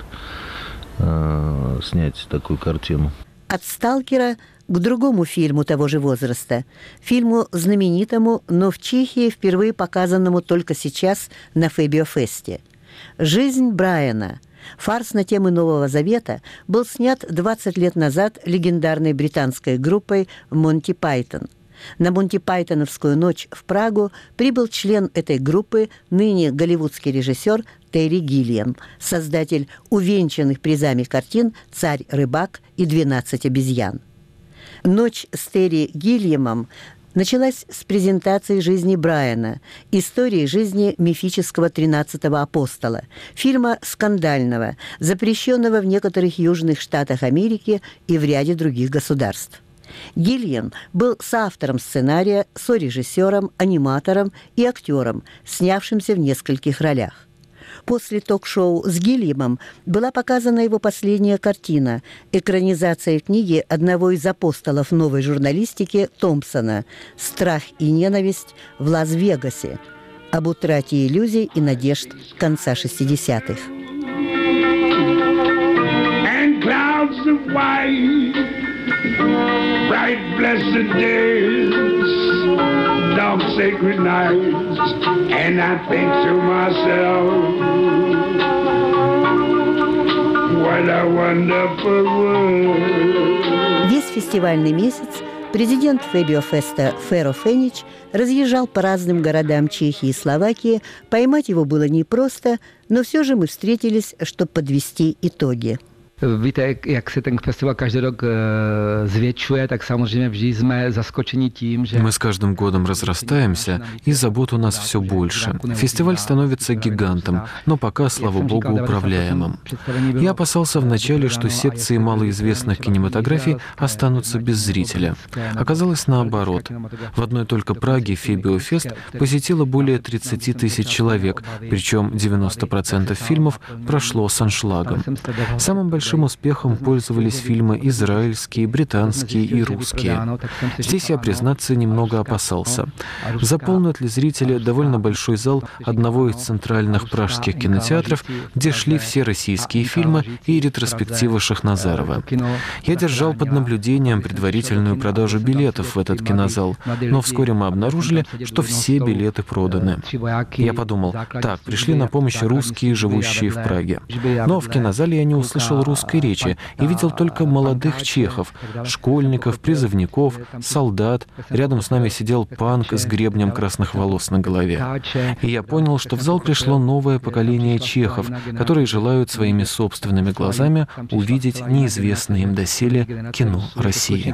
снять такую картину. От «Сталкера» к другому фильму того же возраста. Фильму знаменитому, но в Чехии впервые показанному только сейчас на Фебио-фесте. «Жизнь Брайана». Фарс на темы Нового Завета был снят 20 лет назад легендарной британской группой «Монти Пайтон». На Монти-Пайтоновскую ночь в Прагу прибыл член этой группы, ныне голливудский режиссер Терри Гиллиам, создатель увенчанных призами картин «Царь-рыбак» и «12 обезьян». Ночь с Терри Гиллиамом началась с презентации жизни Брайана, истории жизни мифического 13-го апостола, фильма скандального, запрещенного в некоторых южных штатах Америки и в ряде других государств. Гиллиам был соавтором сценария, сорежиссером, аниматором и актером, снявшимся в нескольких ролях. После ток-шоу с Гиллиамом была показана его последняя картина – экранизация книги одного из апостолов новой журналистики Томпсона «Страх и ненависть в Лас-Вегасе» об утрате иллюзий и надежд конца 60-х. Bright blessed days, dark sacred nights, and I think to myself, what a wonderful world. Весь фестивальный месяц президент Фебио-феста Феро Фенич разъезжал по разным городам Чехии и Словакии. Pojmать его было непросто, но все же мы встретились, чтобы подвести итоги. Víte, jak se ten festival každý rok zvětšuje, tak samozřejmě vždy jsme zaskočeni tím, že... Мы с каждым годом разрастаемся, и забот у нас все больше. Фестиваль становится гигантом, но пока, слава богу, управляемым. Я опасался вначале, что секции малоизвестных кинематографий останутся без зрителя. Оказалось наоборот. В одной только Праге Фебио-фест посетило более 30 тысяч человек, причем 90% фильмов прошло с аншлагом. Самым большим успехом пользовались фильмы израильские, британские и русские. Здесь я, признаться, немного опасался. Заполнят ли зрители довольно большой зал одного из центральных пражских кинотеатров, где шли все российские фильмы и ретроспективы Шахназарова. Я держал под наблюдением предварительную продажу билетов в этот кинозал, но вскоре мы обнаружили, что все билеты проданы. Я подумал, так, пришли на помощь русские, живущие в Праге. Но в кинозале я не услышал русской речи и видел только молодых чехов, школьников, призывников, солдат. Рядом с нами сидел панк с гребнем красных волос на голове. И я понял, что в зал пришло новое поколение чехов, которые желают своими собственными глазами увидеть неизвестное им доселе кино России.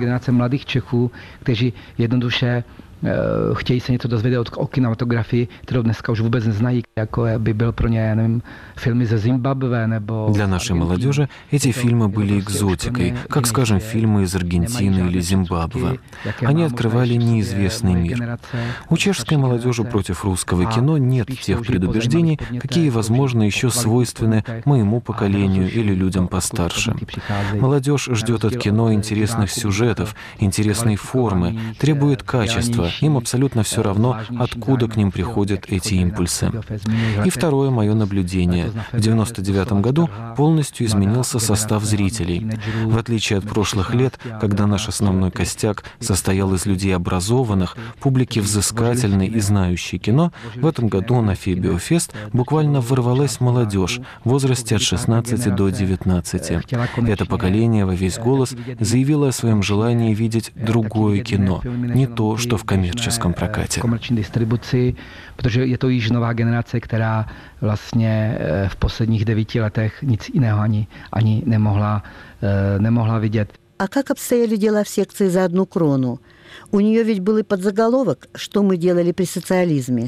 Chtějí se něco dozvědět o kinematografii, kterou dneska už vůbec neznají, jako by byl pro ně, já nevím, filmy ze Zimbabwe nebo... Для нашей молодежи эти фильмы были экзотикой, как, скажем, фильмы из Аргентины или Зимбабве. Они открывали неизвестный мир. У чешской молодежи против русского кино нет тех предубеждений, какие, возможно, еще свойственны моему поколению или людям постарше. Молодежь ждет от кино интересных сюжетов, интересной формы, требует качества. Им абсолютно все равно, откуда к ним приходят эти импульсы. И второе мое наблюдение. В 1999 году полностью изменился состав зрителей. В отличие от прошлых лет, когда наш основной костяк состоял из людей образованных, публики взыскательной и знающей кино, в этом году на Фебио-фест буквально ворвалась молодежь в возрасте от 16 до 19. Это поколение во весь голос заявило о своем желании видеть другое кино, не то, что в коммерческом прокате. Komerční distribuci, protože je to již nová generace, která vlastně v posledních 9 letech nic jiného ani nemohla vidět. А как обстояли дела в секции «За одну крону»? У нее ведь был и подзаголовок «Что мы делали при социализме».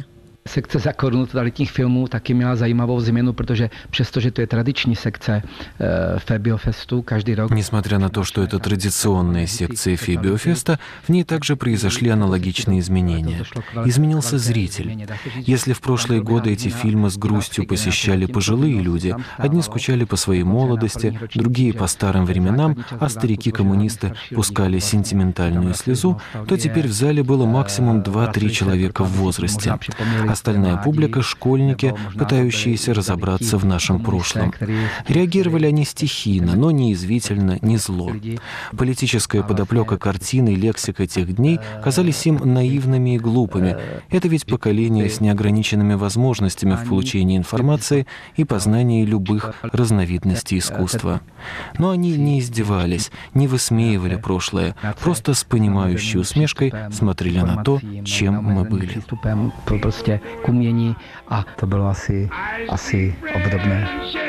Sekce Za korunu totalitních filmů taky měla zajímavou změnu, protože přestože to je tradiční sekce Фебиофесту каждый рок. Несмотря на то, что это традиционная секция Фебиофеста, в ней также произошли аналогичные изменения. Изменился зритель. Если в прошлые годы эти фильмы с грустью посещали пожилые люди, одни скучали по своей молодости, другие по старым временам, а старики-коммунисты пускали сентиментальную слезу, то теперь в зале было максимум 2-3 человека в возрасте. Остальная публика — школьники, пытающиеся разобраться в нашем прошлом. Реагировали они стихийно, но не язвительно, не зло. Политическая подоплека картины и лексика тех дней казались им наивными и глупыми. Это ведь поколение с неограниченными возможностями в получении информации и познании любых разновидностей искусства. Но они не издевались, не высмеивали прошлое, просто с понимающей усмешкой смотрели на то, чем мы были. K umění a to bylo asi obdobné.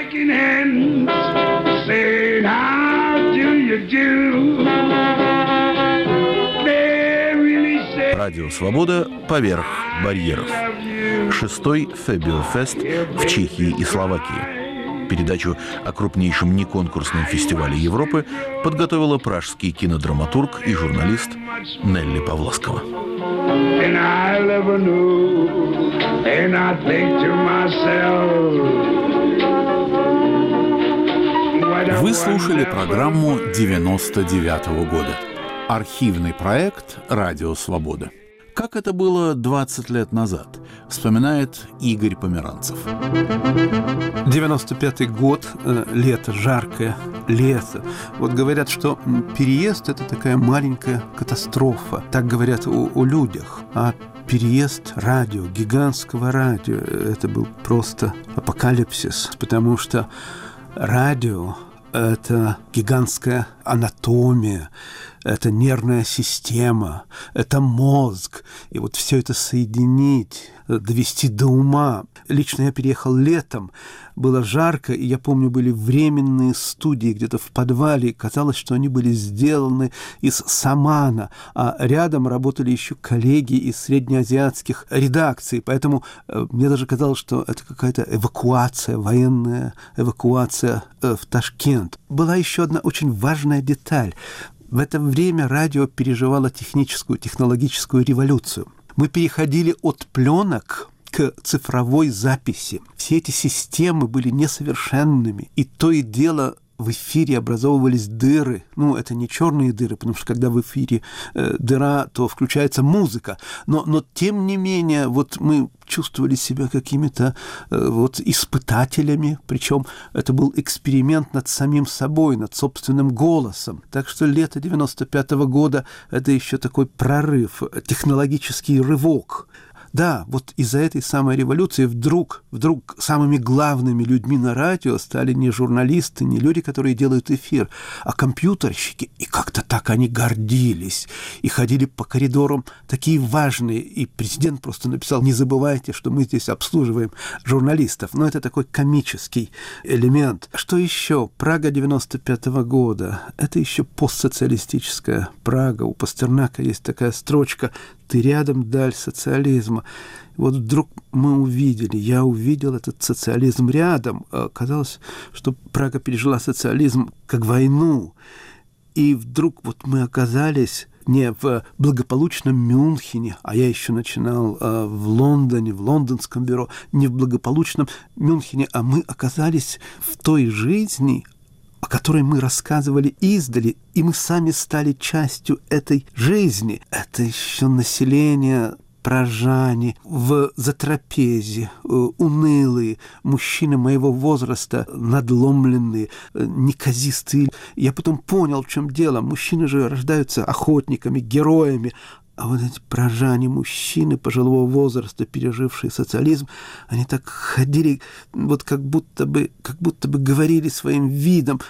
Радио «Свобода» поверх барьеров. 6-й Фебиофест в Чехии и Словакии. Передачу о крупнейшем неконкурсном фестивале Европы подготовила пражский кинодраматург и журналист Нелли Павласкова. And I never knew, and I think to myself. Вы слушали программу 99-го года. Архивный проект «Радио Свобода». Как это было 20 лет назад, вспоминает Игорь Померанцев. 95-й год, лето, жаркое лето. Вот говорят, что переезд – это такая маленькая катастрофа. Так говорят о людях. А переезд радио, гигантского радио – это был просто апокалипсис, потому что радио – это гигантская анатомия, это нервная система, это мозг. И вот все это соединить, довести до ума. Лично я переехал летом, было жарко, и я помню, были временные студии где-то в подвале, и казалось, что они были сделаны из самана, а рядом работали еще коллеги из среднеазиатских редакций, поэтому мне даже казалось, что это какая-то эвакуация, военная эвакуация в Ташкент. Была еще одна очень важная деталь. В это время радио переживало технологическую революцию. Мы переходили от пленок к цифровой записи. Все эти системы были несовершенными, и то и дело в эфире образовывались дыры. Ну, это не черные дыры, потому что когда в эфире дыра, то включается музыка. Но тем не менее, вот мы чувствовали себя какими-то вот испытателями, причем это был эксперимент над самим собой, над собственным голосом. Так что лето 95-го года – это еще такой прорыв, технологический рывок. Да, вот из-за этой самой революции вдруг самыми главными людьми на радио стали не журналисты, не люди, которые делают эфир, а компьютерщики. И как-то так они гордились и ходили по коридорам такие важные. И президент просто написал: не забывайте, что мы здесь обслуживаем журналистов. Но это такой комический элемент. Что еще? Прага 95-го года. Это еще постсоциалистическая Прага. У Пастернака есть такая строчка: «Ты рядом, даль социализма». Вот вдруг я увидел этот социализм рядом. Казалось, что Прага пережила социализм как войну. И вдруг вот мы оказались не в благополучном Мюнхене, а я еще начинал в Лондоне, в лондонском бюро, не в благополучном Мюнхене, а мы оказались в той жизни, о которой мы рассказывали издали, и мы сами стали частью этой жизни. Это еще население, пражане, в затрапезе, унылые, мужчины моего возраста, надломленные, неказистые. Я потом понял, в чем дело. Мужчины же рождаются охотниками, героями, а вот эти пражане, мужчины пожилого возраста, пережившие социализм, они так ходили, вот как будто бы говорили своим видом: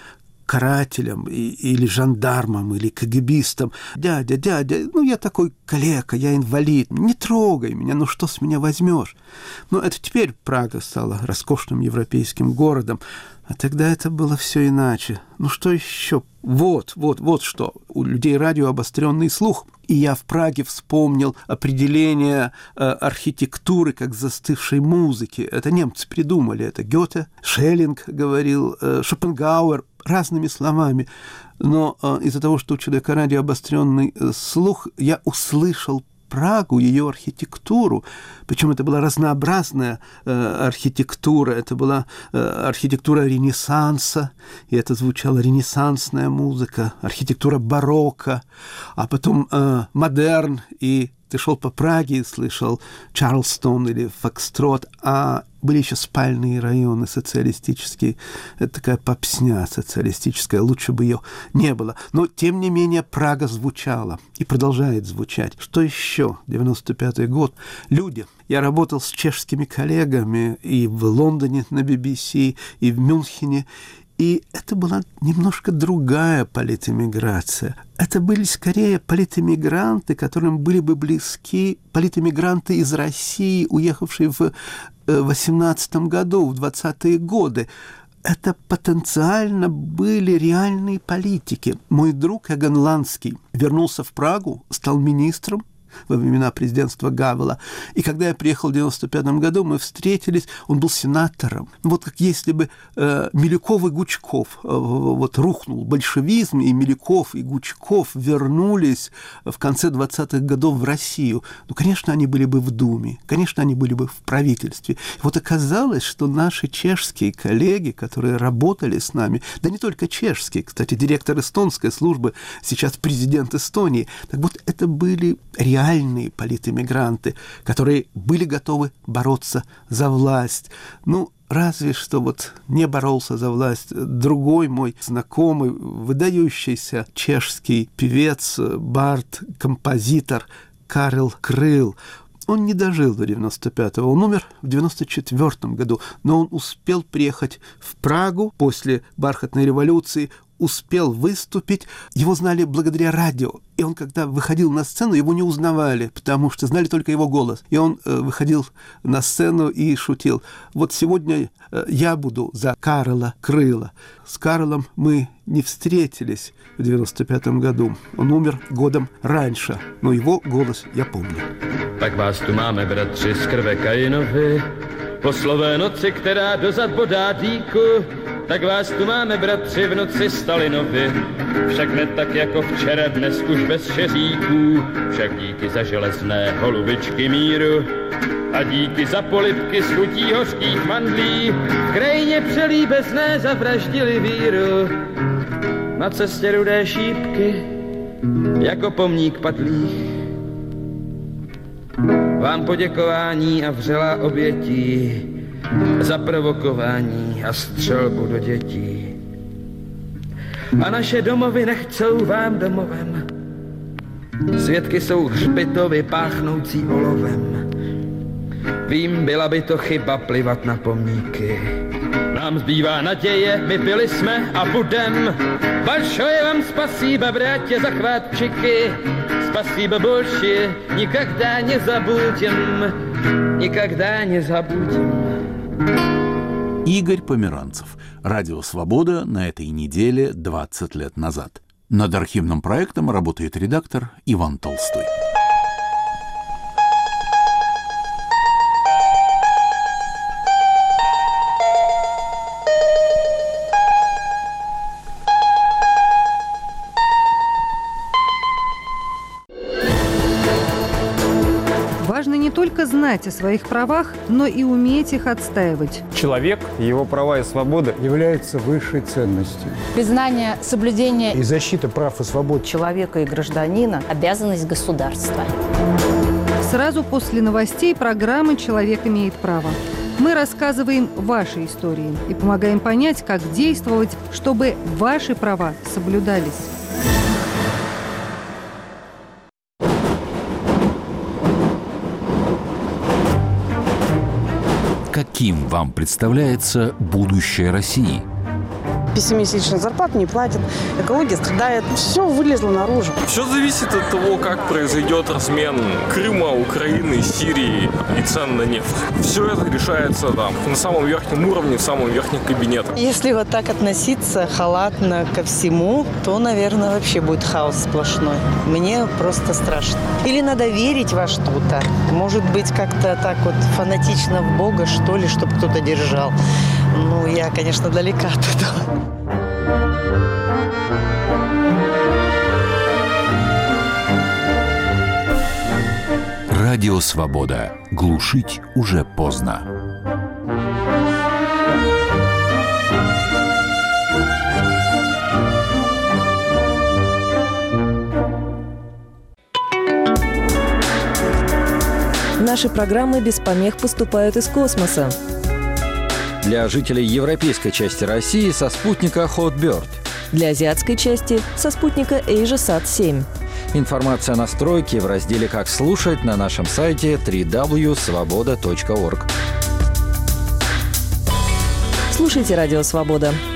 карателям или жандармам, или КГБистам: «Дядя, я такой калека, я инвалид, не трогай меня, что с меня возьмешь?» Это теперь Прага стала роскошным европейским городом, а тогда это было все иначе. Что еще? Вот что. У людей радиообостренный слух. И я в Праге вспомнил определение архитектуры как застывшей музыки. Это немцы придумали. Это Гёте, Шеллинг говорил, Шопенгауэр, разными словами. Но из-за того, что у человека радиообостренный слух, я услышал Прагу, ее архитектуру. Причем это была разнообразная архитектура. Это была архитектура Ренессанса, и это звучала ренессансная музыка, архитектура барокко, а потом модерн, и ты шел по Праге и слышал Чарльстон или Фокстрот, а были еще спальные районы социалистические. Это такая попсня социалистическая, лучше бы ее не было. Но, тем не менее, Прага звучала и продолжает звучать. Что еще? 95-й год. Люди. Я работал с чешскими коллегами и в Лондоне на BBC, и в Мюнхене. И это была немножко другая политэмиграция. Это были скорее политэмигранты, которым были бы близки политэмигранты из России, уехавшие в 18 году, в 20-е годы. Это потенциально были реальные политики. Мой друг Эгон Ланский вернулся в Прагу, стал министром во времена президентства Гавела. И когда я приехал в 1995 году, мы встретились, он был сенатором. Как если бы Милюков и Гучков, рухнул большевизм, и Милюков и Гучков вернулись в конце 20-х годов в Россию. Конечно, они были бы в Думе, конечно, они были бы в правительстве. Оказалось, что наши чешские коллеги, которые работали с нами, да не только чешские, кстати, директор эстонской службы, сейчас президент Эстонии, это были реальные политэмигранты, которые были готовы бороться за власть. Разве что не боролся за власть другой мой знакомый, выдающийся чешский певец, бард, композитор Карел Крыл. Он не дожил до 95-го, он умер в 94-м году, но он успел приехать в Прагу после бархатной революции, успел выступить, его знали благодаря радио. И он, когда выходил на сцену, его не узнавали, потому что знали только его голос. И он выходил на сцену и шутил: сегодня я буду за Карела Крыла. С Карлом мы не встретились в 95-м году. Он умер годом раньше, но его голос я помню. Tak vás tu máme, bratři, z krve Kainovi, po slové noci, která dozad bodá dýku. Tak vás tu máme, bratři, v noci Stalinovi, však ne tak jako včera, dnes už bez šeříků, však díky za železné holubičky míru a díky za polibky z chutí hořkých mandlí, v krajině přelíbezné zavraždili víru. Na cestě rudé šípky, jako pomník padlých, vám poděkování a vřelá obětí za provokování a střelbu do dětí. A naše domovy nechcou vám domovem. Svědky jsou hřbitovy páchnoucí olovem. Vím, byla by to chyba plivat na pomníky. Nám zbývá naděje, my byli jsme a budem. Большое vám спасибо, братья, за хватчики. Спасибо большое, никогда не забудем. Никогда не забудем. Игорь Померанцев. Радио «Свобода» на этой неделе 20 лет назад. Над архивным проектом работает редактор Иван Толстой. Важно не только знать о своих правах, но и уметь их отстаивать. Человек, его права и свобода являются высшей ценностью. Признание, соблюдение и защита прав и свобод человека и гражданина – обязанность государства. Сразу после новостей программы «Человек имеет право». Мы рассказываем ваши истории и помогаем понять, как действовать, чтобы ваши права соблюдались. Каким вам представляется будущее России? пессимистично, зарплату не платят, экология страдает. Все вылезло наружу. Все зависит от того, как произойдет размен Крыма, Украины, Сирии и цен на нефть. Все это решается там, на самом верхнем уровне, в самом верхнем кабинете. Если вот так относиться халатно ко всему, то, наверное, вообще будет хаос сплошной. Мне просто страшно. Или надо верить во что-то. Может быть, как-то так вот фанатично в Бога, что ли, чтобы кто-то держал. Ну, я, конечно, далека от этого. Радио «Свобода». Глушить уже поздно. Наши программы без помех поступают из космоса. Для жителей европейской части России со спутника Hotbird. Для азиатской части со спутника AsiaSat-7. Информация о настройке в разделе «Как слушать» на нашем сайте www.svoboda.org. Слушайте «Радио Свобода».